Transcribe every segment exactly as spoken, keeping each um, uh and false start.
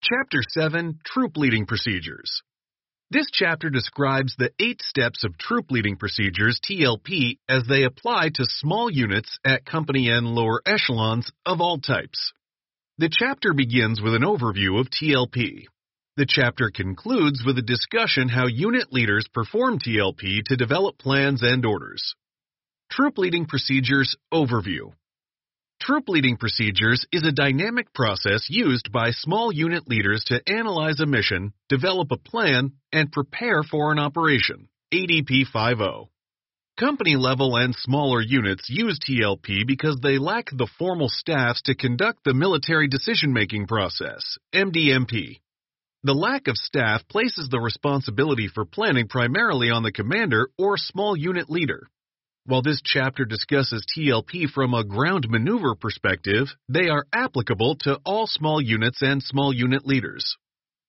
Chapter seven, Troop Leading Procedures. This chapter describes the eight steps of troop leading procedures, T L P, as they apply to small units at company and lower echelons of all types. The chapter begins with an overview of T L P. The chapter concludes with a discussion how unit leaders perform T L P to develop plans and orders. Troop Leading Procedures Overview. Troop leading procedures is a dynamic process used by small unit leaders to analyze a mission, develop a plan, and prepare for an operation. A D P five oh. Company-level and smaller units use T L P because they lack the formal staffs to conduct the military decision-making process, M D M P. The lack of staff places the responsibility for planning primarily on the commander or small unit leader. While this chapter discusses T L P from a ground maneuver perspective, they are applicable to all small units and small unit leaders.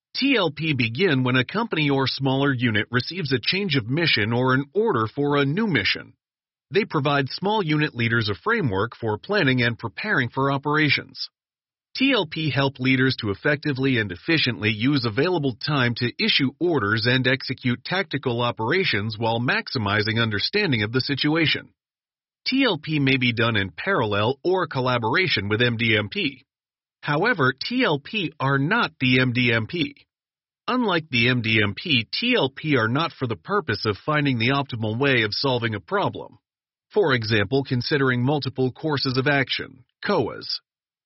T L P begin when a company or smaller unit receives a change of mission or an order for a new mission. They provide small unit leaders a framework for planning and preparing for operations. T L P help leaders to effectively and efficiently use available time to issue orders and execute tactical operations while maximizing understanding of the situation. T L P may be done in parallel or collaboration with M D M P. However, T L P are not the M D M P. Unlike the M D M P, T L P are not for the purpose of finding the optimal way of solving a problem. For example, considering multiple courses of action, C O As.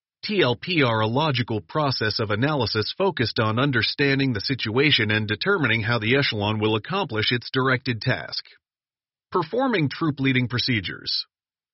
T L P are a logical process of analysis focused on understanding the situation and determining how the echelon will accomplish its directed task. Performing troop leading procedures.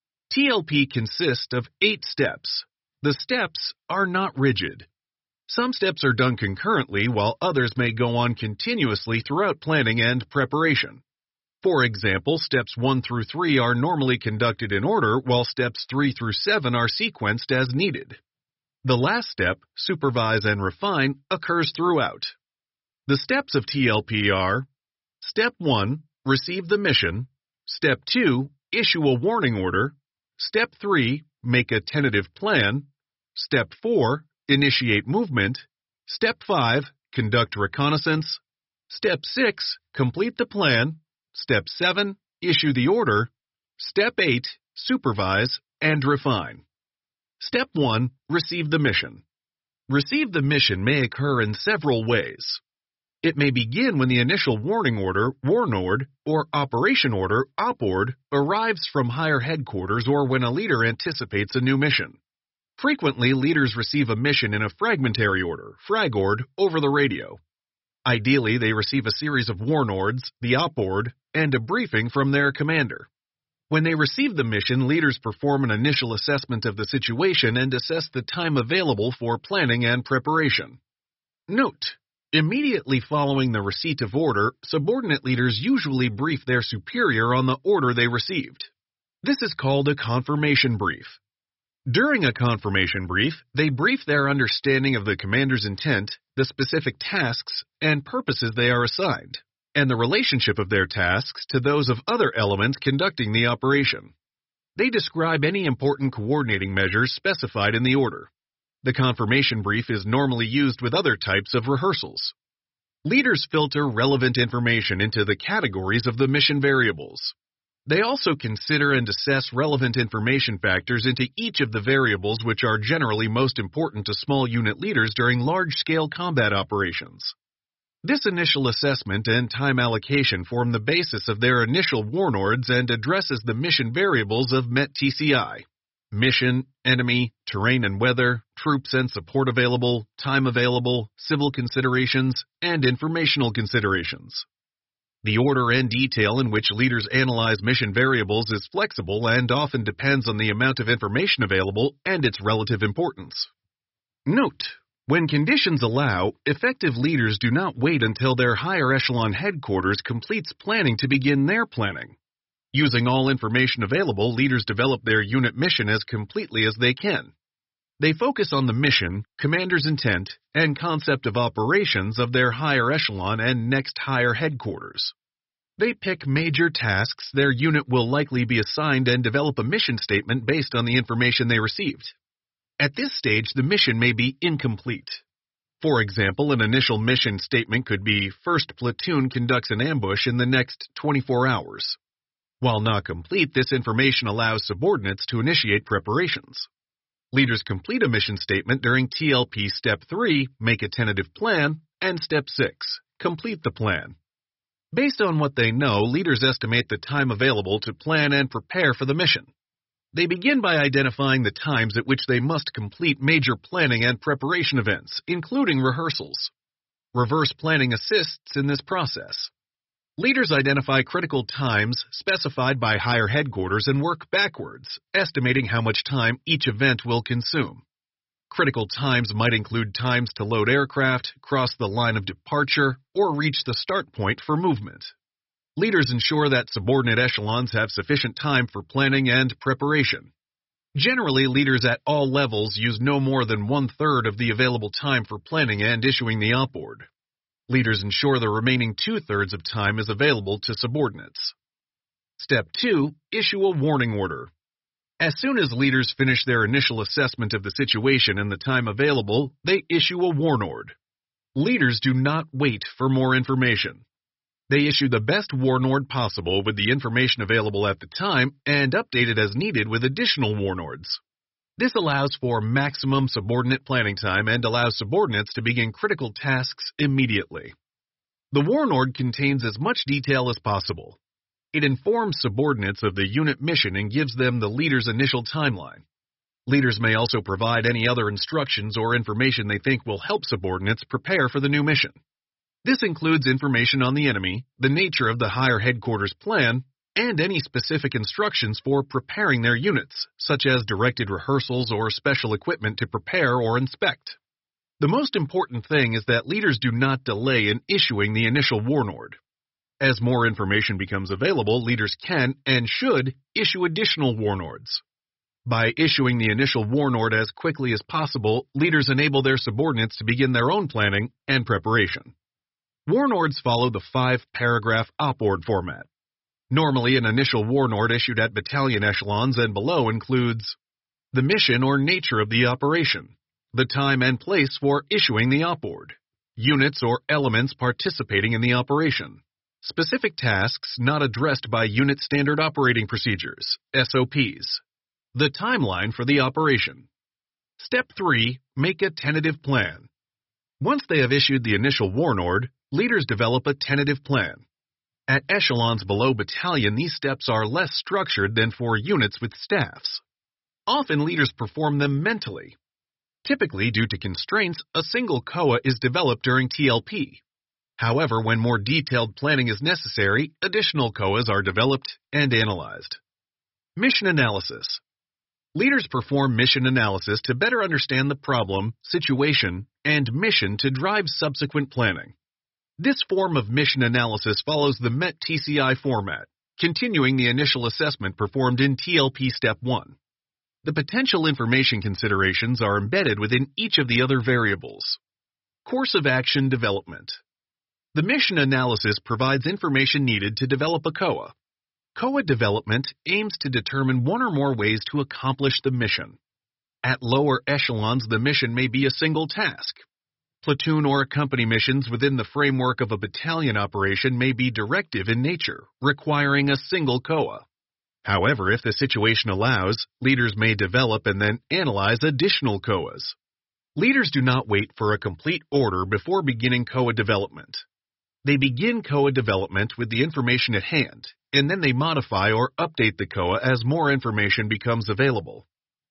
T L P consists of eight steps. The steps are not rigid. Some steps are done concurrently while others may go on continuously throughout planning and preparation. For example, steps one through three are normally conducted in order while steps three through seven are sequenced as needed. The last step, supervise and refine, occurs throughout. The steps of T L P are: Step one, receive the mission. Step two, issue a warning order. Step three, make a tentative plan. Step four, initiate movement. Step five, conduct reconnaissance. Step six, complete the plan. Step seven, issue the order. Step eight, supervise and refine. Step one, receive the mission. Receive the mission may occur in several ways. It may begin when the initial warning order, warnord, or operation order, opord, arrives from higher headquarters or when a leader anticipates a new mission. Frequently, leaders receive a mission in a fragmentary order, fragord, over the radio. Ideally, they receive a series of warnords, the opord, and a briefing from their commander. When they receive the mission, leaders perform an initial assessment of the situation and assess the time available for planning and preparation. Note: immediately following the receipt of order, subordinate leaders usually brief their superior on the order they received. This is called a confirmation brief. During a confirmation brief, they brief their understanding of the commander's intent, the specific tasks and purposes they are assigned, and the relationship of their tasks to those of other elements conducting the operation. They describe any important coordinating measures specified in the order. The confirmation brief is normally used with other types of rehearsals. Leaders filter relevant information into the categories of the mission variables. They also consider and assess relevant information factors into each of the variables which are generally most important to small unit leaders during large-scale combat operations. This initial assessment and time allocation form the basis of their initial warnords and addresses the mission variables of M E T T C I: mission, enemy, terrain and weather, troops and support available, time available, civil considerations, and informational considerations. The order and detail in which leaders analyze mission variables is flexible and often depends on the amount of information available and its relative importance. Note: when conditions allow, effective leaders do not wait until their higher echelon headquarters completes planning to begin their planning. Using all information available, leaders develop their unit mission as completely as they can. They focus on the mission, commander's intent, and concept of operations of their higher echelon and next higher headquarters. They pick major tasks their unit will likely be assigned and develop a mission statement based on the information they received. At this stage, the mission may be incomplete. For example, an initial mission statement could be, "First platoon conducts an ambush in the next twenty-four hours." While not complete, this information allows subordinates to initiate preparations. Leaders complete a mission statement during T L P Step three, make a tentative plan, and Step six, complete the plan. Based on what they know, leaders estimate the time available to plan and prepare for the mission. They begin by identifying the times at which they must complete major planning and preparation events, including rehearsals. Reverse planning assists in this process. Leaders identify critical times specified by higher headquarters and work backwards, estimating how much time each event will consume. Critical times might include times to load aircraft, cross the line of departure, or reach the start point for movement. Leaders ensure that subordinate echelons have sufficient time for planning and preparation. Generally, leaders at all levels use no more than one-third of the available time for planning and issuing the op-ord. Leaders ensure the remaining two-thirds of time is available to subordinates. Step two. Issue a warning order. As soon as leaders finish their initial assessment of the situation and the time available, they issue a warnord. Leaders do not wait for more information. They issue the best warnord possible with the information available at the time and update it as needed with additional warnords. This allows for maximum subordinate planning time and allows subordinates to begin critical tasks immediately. The warnord contains as much detail as possible. It informs subordinates of the unit mission and gives them the leader's initial timeline. Leaders may also provide any other instructions or information they think will help subordinates prepare for the new mission. This includes information on the enemy, the nature of the higher headquarters plan, and any specific instructions for preparing their units, such as directed rehearsals or special equipment to prepare or inspect. The most important thing is that leaders do not delay in issuing the initial warnord. As more information becomes available, leaders can and should issue additional warnords. By issuing the initial warnord as quickly as possible, leaders enable their subordinates to begin their own planning and preparation. Warnords follow the five-paragraph op-ord format. Normally, an initial warnord issued at battalion echelons and below includes the mission or nature of the operation, the time and place for issuing the op-ord, units or elements participating in the operation, specific tasks not addressed by Unit Standard Operating Procedures, S O Ps, the timeline for the operation. Step three. Make a tentative plan. Once they have issued the initial warnord, leaders develop a tentative plan. At echelons below battalion, these steps are less structured than for units with staffs. Often, leaders perform them mentally. Typically, due to constraints, a single C O A is developed during T L P. However, when more detailed planning is necessary, additional C O As are developed and analyzed. Mission analysis. Leaders perform mission analysis to better understand the problem, situation, and mission to drive subsequent planning. This form of mission analysis follows the M E T T C I format, continuing the initial assessment performed in T L P Step one. The potential information considerations are embedded within each of the other variables. Course of action development. The mission analysis provides information needed to develop a C O A. C O A development aims to determine one or more ways to accomplish the mission. At lower echelons, the mission may be a single task. Platoon or company missions within the framework of a battalion operation may be directive in nature, requiring a single C O A. However, if the situation allows, leaders may develop and then analyze additional C O As. Leaders do not wait for a complete order before beginning C O A development. They begin C O A development with the information at hand, and then they modify or update the C O A as more information becomes available.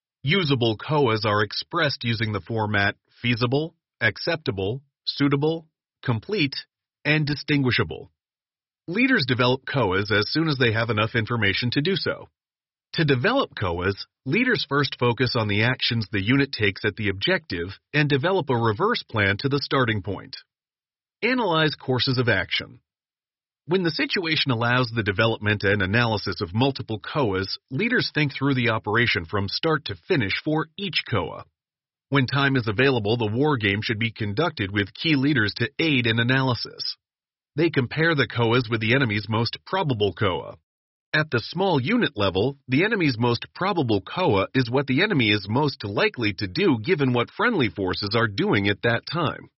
Usable C O As are expressed using the format feasible, acceptable, suitable, complete, and distinguishable. Leaders develop C O As as soon as they have enough information to do so. To develop C O As, leaders first focus on the actions the unit takes at the objective and develop a reverse plan to the starting point. Analyze courses of action. When the situation allows the development and analysis of multiple C O As, leaders think through the operation from start to finish for each C O A. When time is available, the war game should be conducted with key leaders to aid in analysis. They compare the C O As with the enemy's most probable C O A. At the small unit level, the enemy's most probable C O A is what the enemy is most likely to do given what friendly forces are doing at that time.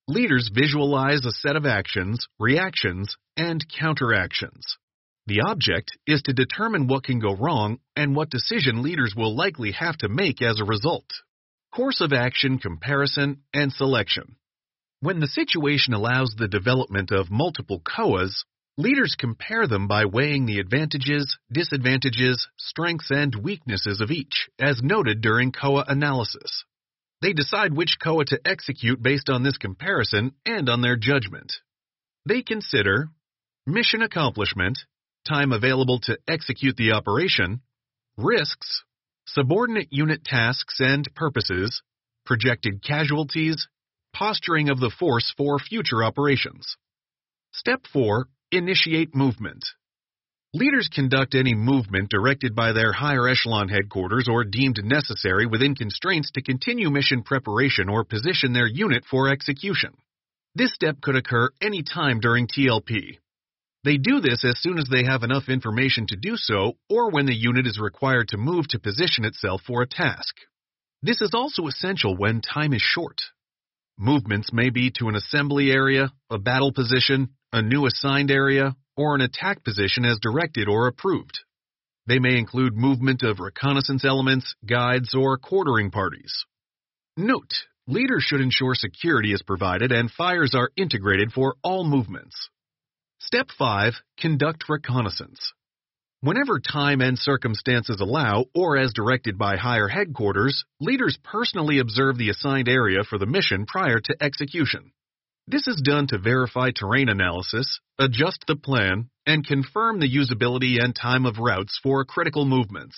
Leaders visualize a set of actions, reactions, and counteractions. The object is to determine what can go wrong and what decision leaders will likely have to make as a result. Course of action comparison and selection. When the situation allows the development of multiple C O As, leaders compare them by weighing the advantages, disadvantages, strengths, and weaknesses of each, as noted during C O A analysis. They decide which C O A to execute based on this comparison and on their judgment. They consider mission accomplishment, time available to execute the operation, risks, subordinate unit tasks and purposes, projected casualties, posturing of the force for future operations. Step four. Initiate movement. Leaders conduct any movement directed by their higher echelon headquarters or deemed necessary within constraints to continue mission preparation or position their unit for execution. This step could occur any time during T L P. They do this as soon as they have enough information to do so or when the unit is required to move to position itself for a task. This is also essential when time is short. Movements may be to an assembly area, a battle position, a new assigned area, or an attack position as directed or approved. They may include movement of reconnaissance elements, guides, or quartering parties. Note: leaders should ensure security is provided and fires are integrated for all movements. Step five. Conduct reconnaissance. Whenever time and circumstances allow, or as directed by higher headquarters, leaders personally observe the assigned area for the mission prior to execution. This is done to verify terrain analysis, adjust the plan, and confirm the usability and time of routes for critical movements.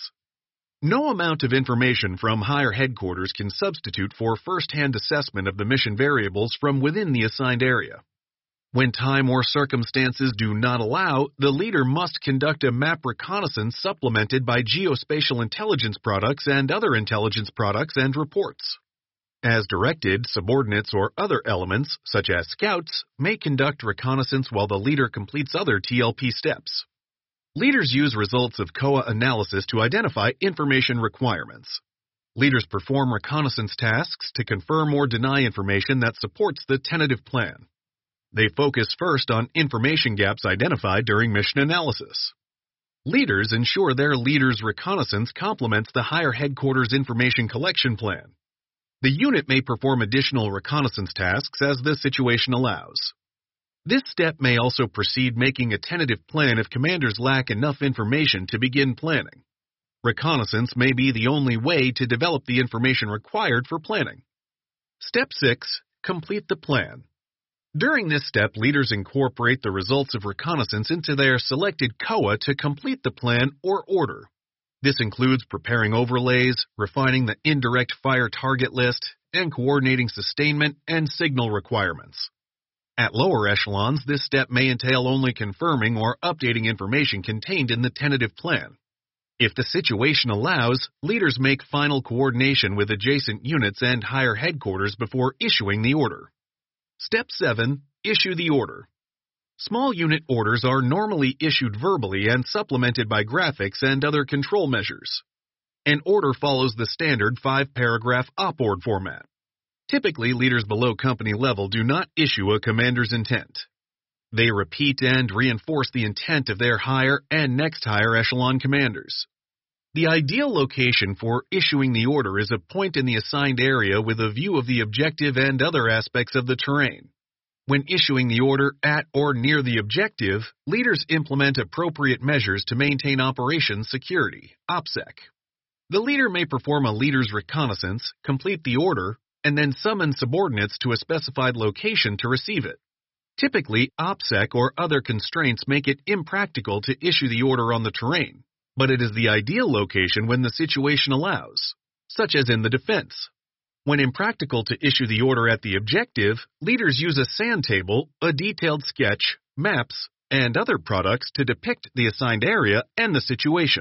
No amount of information from higher headquarters can substitute for first-hand assessment of the mission variables from within the assigned area. When time or circumstances do not allow, the leader must conduct a map reconnaissance supplemented by geospatial intelligence products and other intelligence products and reports. As directed, subordinates or other elements, such as scouts, may conduct reconnaissance while the leader completes other T L P steps. Leaders use results of C O A analysis to identify information requirements. Leaders perform reconnaissance tasks to confirm or deny information that supports the tentative plan. They focus first on information gaps identified during mission analysis. Leaders ensure their leader's reconnaissance complements the higher headquarters information collection plan. The unit may perform additional reconnaissance tasks as the situation allows. This step may also precede making a tentative plan if commanders lack enough information to begin planning. Reconnaissance may be the only way to develop the information required for planning. Step six. Complete the plan. During this step, leaders incorporate the results of reconnaissance into their selected C O A to complete the plan or order. This includes preparing overlays, refining the indirect fire target list, and coordinating sustainment and signal requirements. At lower echelons, this step may entail only confirming or updating information contained in the tentative plan. If the situation allows, leaders make final coordination with adjacent units and higher headquarters before issuing the order. Step seven. Issue the order. Small unit orders are normally issued verbally and supplemented by graphics and other control measures. An order follows the standard five-paragraph op-ord format. Typically, leaders below company level do not issue a commander's intent. They repeat and reinforce the intent of their higher and next higher echelon commanders. The ideal location for issuing the order is a point in the assigned area with a view of the objective and other aspects of the terrain. When issuing the order at or near the objective, leaders implement appropriate measures to maintain operations security, OPSEC. The leader may perform a leader's reconnaissance, complete the order, and then summon subordinates to a specified location to receive it. Typically, OPSEC or other constraints make it impractical to issue the order on the terrain, but it is the ideal location when the situation allows, such as in the defense. When impractical to issue the order at the objective, leaders use a sand table, a detailed sketch, maps, and other products to depict the assigned area and the situation.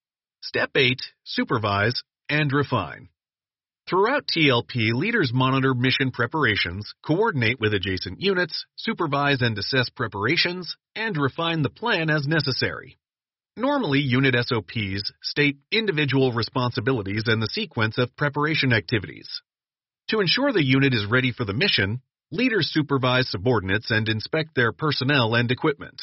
Step eight. Supervise and refine. Throughout T L P, leaders monitor mission preparations, coordinate with adjacent units, supervise and assess preparations, and refine the plan as necessary. Normally, unit S O Ps state individual responsibilities and the sequence of preparation activities. To ensure the unit is ready for the mission, Leaders supervise subordinates and inspect their personnel and equipment.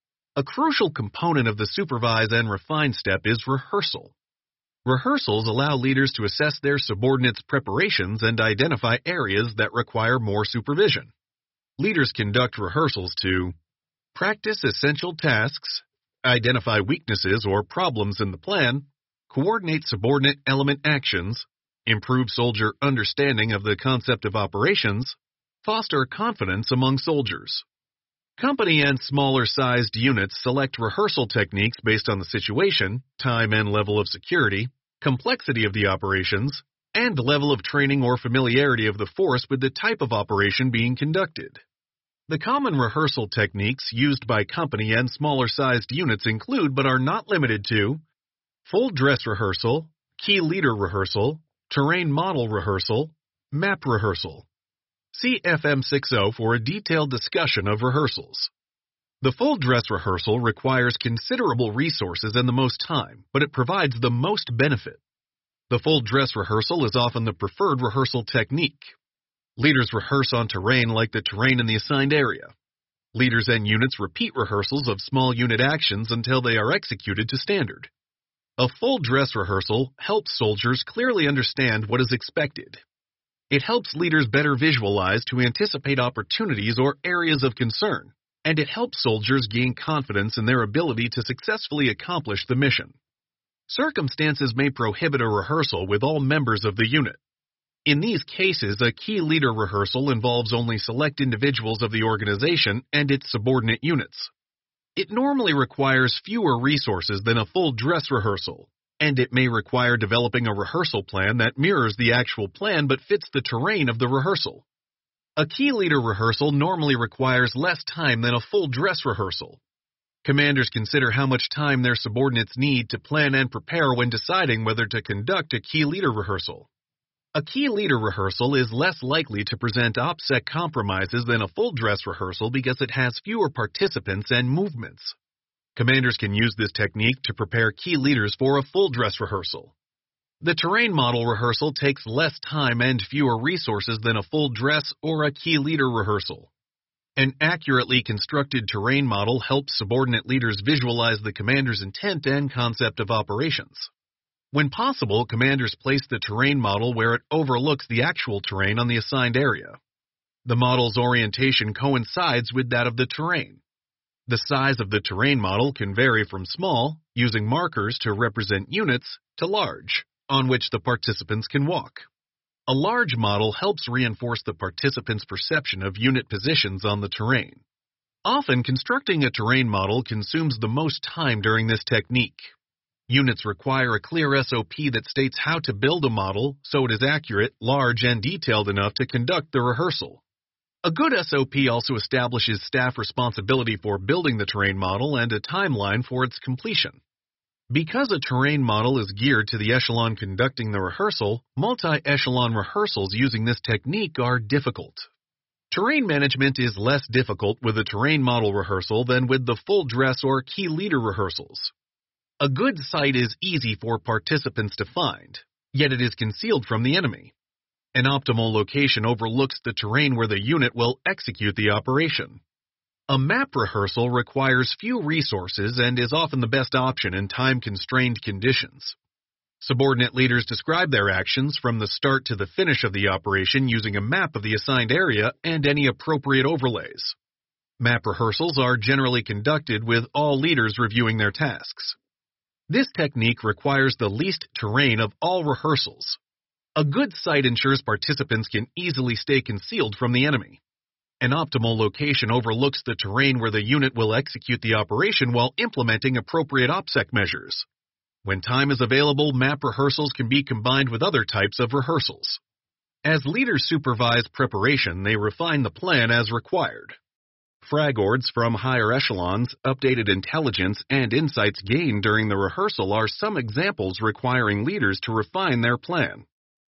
A crucial component of the supervise and refine step is rehearsal. Rehearsals allow leaders to assess their subordinates' preparations and identify areas that require more supervision. Leaders conduct rehearsals to practice essential tasks, identify weaknesses or problems in the plan, coordinate subordinate element actions, improve soldier understanding of the concept of operations, foster confidence among soldiers. Company and smaller-sized units select rehearsal techniques based on the situation, time and level of security, complexity of the operations, and level of training or familiarity of the force with the type of operation being conducted. The common rehearsal techniques used by company and smaller-sized units include but are not limited to full dress rehearsal, key leader rehearsal, terrain model rehearsal, map rehearsal. See F M sixty for a detailed discussion of rehearsals. The full dress rehearsal requires considerable resources and the most time, but it provides the most benefit. The full dress rehearsal is often the preferred rehearsal technique. Leaders rehearse on terrain like the terrain in the assigned area. Leaders and units repeat rehearsals of small unit actions until they are executed to standard. A full dress rehearsal helps soldiers clearly understand what is expected. It helps leaders better visualize to anticipate opportunities or areas of concern, and it helps soldiers gain confidence in their ability to successfully accomplish the mission. Circumstances may prohibit a rehearsal with all members of the unit. In these cases, a key leader rehearsal involves only select individuals of the organization and its subordinate units. It normally requires fewer resources than a full dress rehearsal, and it may require developing a rehearsal plan that mirrors the actual plan but fits the terrain of the rehearsal. A key leader rehearsal normally requires less time than a full dress rehearsal. Commanders consider how much time their subordinates need to plan and prepare when deciding whether to conduct a key leader rehearsal. A key leader rehearsal is less likely to present OPSEC compromises than a full dress rehearsal because it has fewer participants and movements. Commanders can use this technique to prepare key leaders for a full dress rehearsal. The terrain model rehearsal takes less time and fewer resources than a full dress or a key leader rehearsal. An accurately constructed terrain model helps subordinate leaders visualize the commander's intent and concept of operations. When possible, commanders place the terrain model where it overlooks the actual terrain on the assigned area. The model's orientation coincides with that of the terrain. The size of the terrain model can vary from small, using markers to represent units, to large, on which the participants can walk. A large model helps reinforce the participants' perception of unit positions on the terrain. Often, constructing a terrain model consumes the most time during this technique. Units require a clear S O P that states how to build a model so it is accurate, large, and detailed enough to conduct the rehearsal. A good S O P also establishes staff responsibility for building the terrain model and a timeline for its completion. Because a terrain model is geared to the echelon conducting the rehearsal, multi-echelon rehearsals using this technique are difficult. Terrain management is less difficult with a terrain model rehearsal than with the full dress or key leader rehearsals. A good site is easy for participants to find, yet it is concealed from the enemy. An optimal location overlooks the terrain where the unit will execute the operation. A map rehearsal requires few resources and is often the best option in time-constrained conditions. Subordinate leaders describe their actions from the start to the finish of the operation using a map of the assigned area and any appropriate overlays. Map rehearsals are generally conducted with all leaders reviewing their tasks. This technique requires the least terrain of all rehearsals. A good site ensures participants can easily stay concealed from the enemy. An optimal location overlooks the terrain where the unit will execute the operation while implementing appropriate OPSEC measures. When time is available, map rehearsals can be combined with other types of rehearsals. As leaders supervise preparation, they refine the plan as required. Fragords from higher echelons, updated intelligence, and insights gained during the rehearsal are some examples requiring leaders to refine their plan.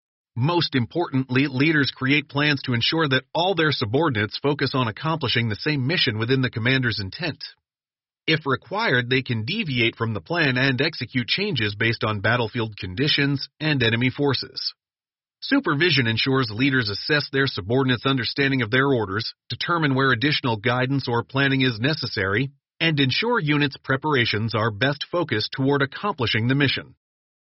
Most importantly, leaders create plans to ensure that all their subordinates focus on accomplishing the same mission within the commander's intent. If required, they can deviate from the plan and execute changes based on battlefield conditions and enemy forces. Supervision ensures leaders assess their subordinates' understanding of their orders, determine where additional guidance or planning is necessary, and ensure units' preparations are best focused toward accomplishing the mission.